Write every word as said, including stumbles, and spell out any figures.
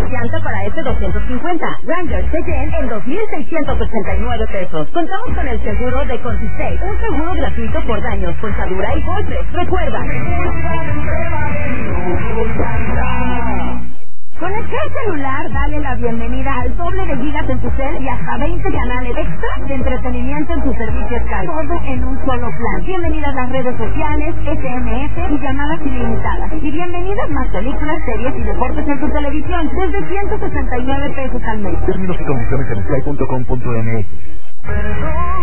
confianza para este doscientos cincuenta. Wrangler Cheyenne en dos mil seiscientos ochenta y nueve pesos. Contamos con el seguro de Contistate, un seguro gratuito por daños, ponchadura y golpes. Recuerda. Con el Cel celular, dale la bienvenida al doble de gigas en tu cel y hasta veinte canales extra de entretenimiento en tu servicio Sky. Todo en un solo plan. Bienvenidas las redes sociales, S M S y llamadas ilimitadas. Y bienvenidas más películas, series y deportes en tu televisión desde ciento sesenta y nueve pesos al mes. Términos y condiciones en sky punto com punto m x.